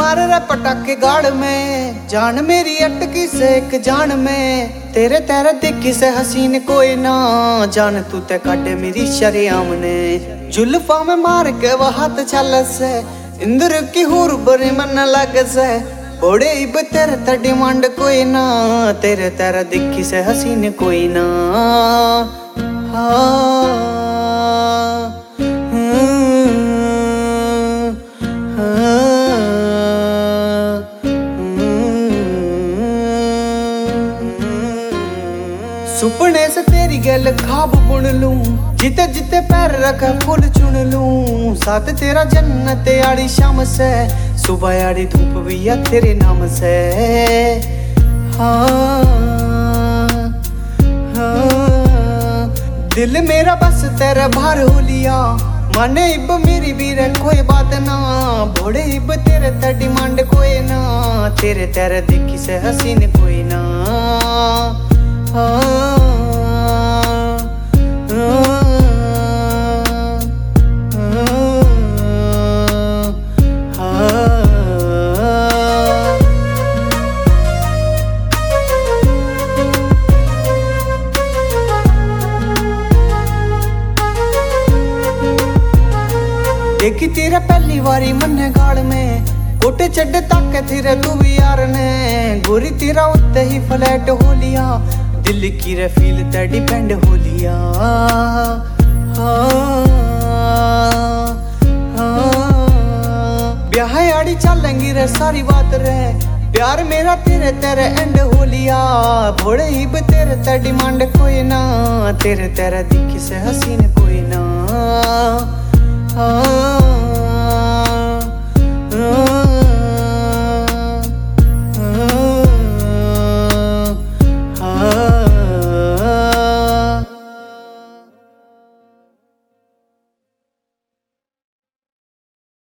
मार रहा पटाखे गाड़ में, जान मेरी अटकी से एक जान में। तेरे तेरे देखी से हसीन कोई ना, जान तू ते काटे मेरी शरेआम ने। जुल्फा में मार के वह हाथ चल से, इंद्र की हूर बरी मन लग से। बड़े इब तेरे ते डिमांड कोई ना, तेरे तेरे देखी से हसीन कोई ना। सुपने से तेरी गल खाब बुन लूं, जिते जिते पैर रखा फूल चुन लूं। साथ तेरा जन्नत आड़ी शाम से, सुबह आड़ी धूप भी है तेरे नाम से। हाँ, हाँ, दिल मेरा बस तेरा भार हो लिया। माने इब मेरी भी रे कोई बात ना, भोड़े इब तेरे ते डिमांड कोई ना। तेरे तेरे देखी से हसीन कोई ना। देखी तेरा पहली बारी मन गाड़ में, कोटे चढ़े ताके तेरे तू भी यार ने। गोरी तेरा उत्ते ही फ्लैट हो लिया, दिल की रे फील ते डिपेंड हो लिया। ब्याह आड़ी चलेंगी रे सारी बात रे, प्यार मेरा तेरे तेरे एंड हो लिया। भोड़े इब तेरे ते डिमांड कोई ना, तेरे तेरे दिखी से हसीन कोई ना।